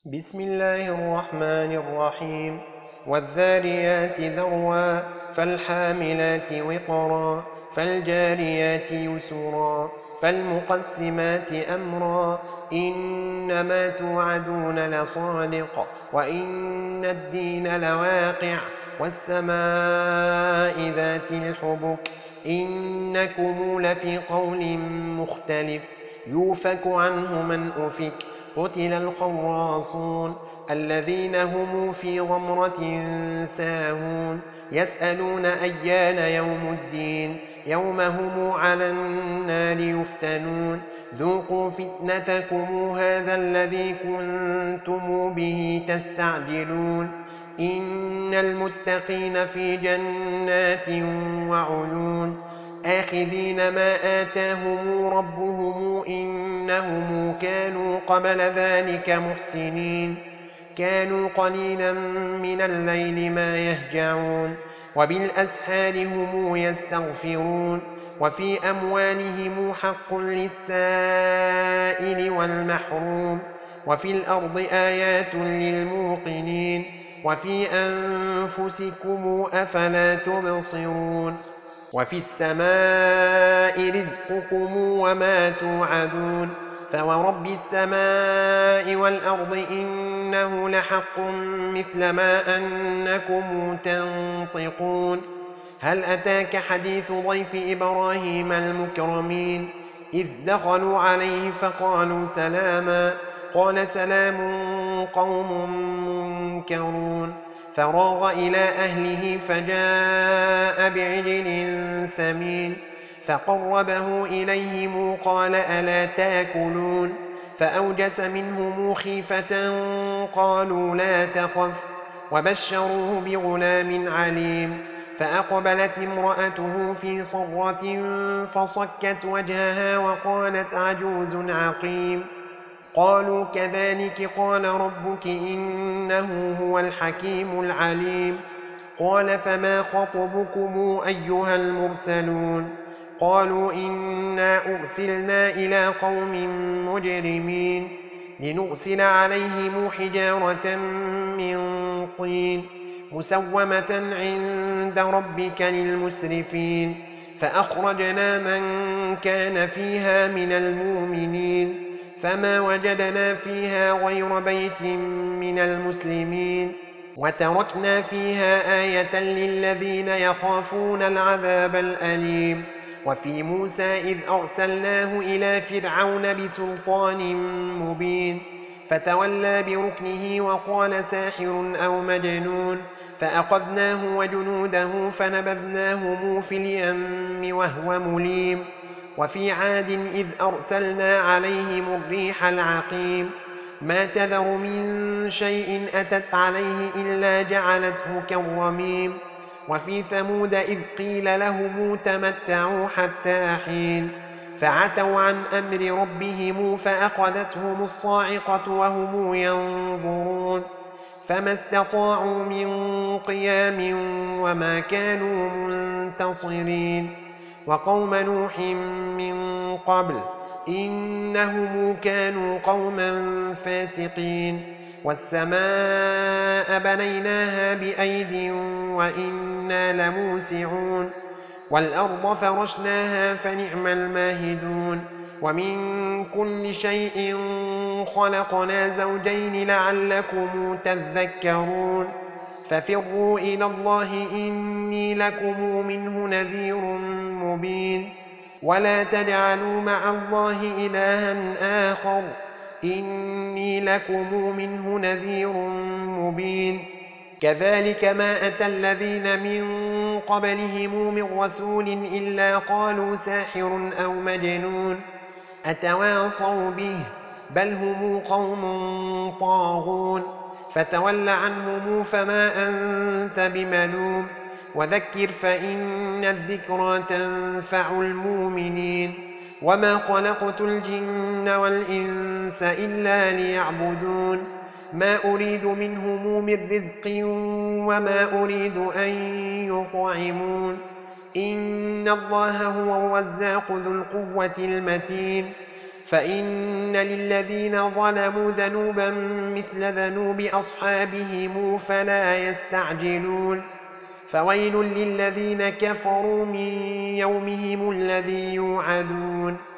بسم الله الرحمن الرحيم والذاريات ذروا فالحاملات وقرا فالجاريات يسرا فالمقسمات أمرا إنما توعدون لصادق وإن الدين لواقع والسماء ذات الحبك إنكم لفي قول مختلف يوفك عنه من أفك قتل الخراصون الذين هم في غمرة ساهون يسألون أيان يوم الدين يوم هم على النار يفتنون ذوقوا فتنتكم هذا الذي كنتم به تستعجلون إن المتقين في جنات وعيون آخذين ما آتاهم ربهم إنهم كانوا قبل ذلك محسنين كانوا قليلا من الليل ما يهجعون وبالأسحار هم يستغفرون وفي أموالهم حق للسائل والمحروم وفي الأرض آيات للموقنين وفي أنفسكم أفلا تبصرون وفي السماء رزقكم وما توعدون فورب السماء والأرض إنه لحق مثل ما أنكم تنطقون هل أتاك حديث ضيف إبراهيم المكرمين إذ دخلوا عليه فقالوا سلاما قال سلام قوم منكرون فراغ إلى أهله فجاء بعجل سمين فقربه إليهم قال ألا تاكلون فأوجس منهم خيفة قالوا لا تخف وبشروه بغلام عليم فأقبلت امرأته في صرة فصكت وجهها وقالت عجوز عقيم قالوا كذلك قال ربك إنه هو الحكيم العليم قال فما خطبكم أيها المرسلون قالوا إنا أرسلنا إلى قوم مجرمين لنرسل عليهم حجارة من طين مسومة عند ربك للمسرفين فأخرجنا من كان فيها من المؤمنين فما وجدنا فيها غير بيت من المسلمين وتركنا فيها آية للذين يخافون العذاب الأليم وفي موسى إذ أرسلناه إلى فرعون بسلطان مبين فتولى بركنه وقال ساحر أو مجنون فأخذناه وجنوده فنبذناهم في اليم وهو مليم وفي عاد إذ أرسلنا عليهم الريح العقيم ما تذر من شيء أتت عليه إلا جعلته كالرميم وفي ثمود إذ قيل لهم تمتعوا حتى حين فعتوا عن أمر ربهم فأخذتهم الصاعقة وهم ينظرون فما استطاعوا من قيام وما كانوا منتصرين وقوم نوح من قبل إنهم كانوا قوما فاسقين والسماء بنيناها بأيد وإنا لموسعون والأرض فرشناها فنعم الماهدون ومن كل شيء خلقنا زوجين لعلكم تذكرون ففروا إلى الله إني لكم منه نذير مبين ولا تجعلوا مع الله إلها آخر إني لكم منه نذير مبين كذلك ما أتى الذين من قبلهم من رسول إلا قالوا ساحر أو مجنون أتواصوا به بل هم قوم طاغون فتول عنهم فما أنت بملوم وذكر فإن الذكرى تنفع المؤمنين وما خلقت الجن والإنس إلا ليعبدون ما أريد منهم من رزق وما أريد أن يطعمون إن الله هو الرزاق ذو القوة المتين فإن للذين ظلموا ذنوبا مثل ذنوب أصحابهم فلا يستعجلون فويل للذين كفروا من يومهم الذي يوعدون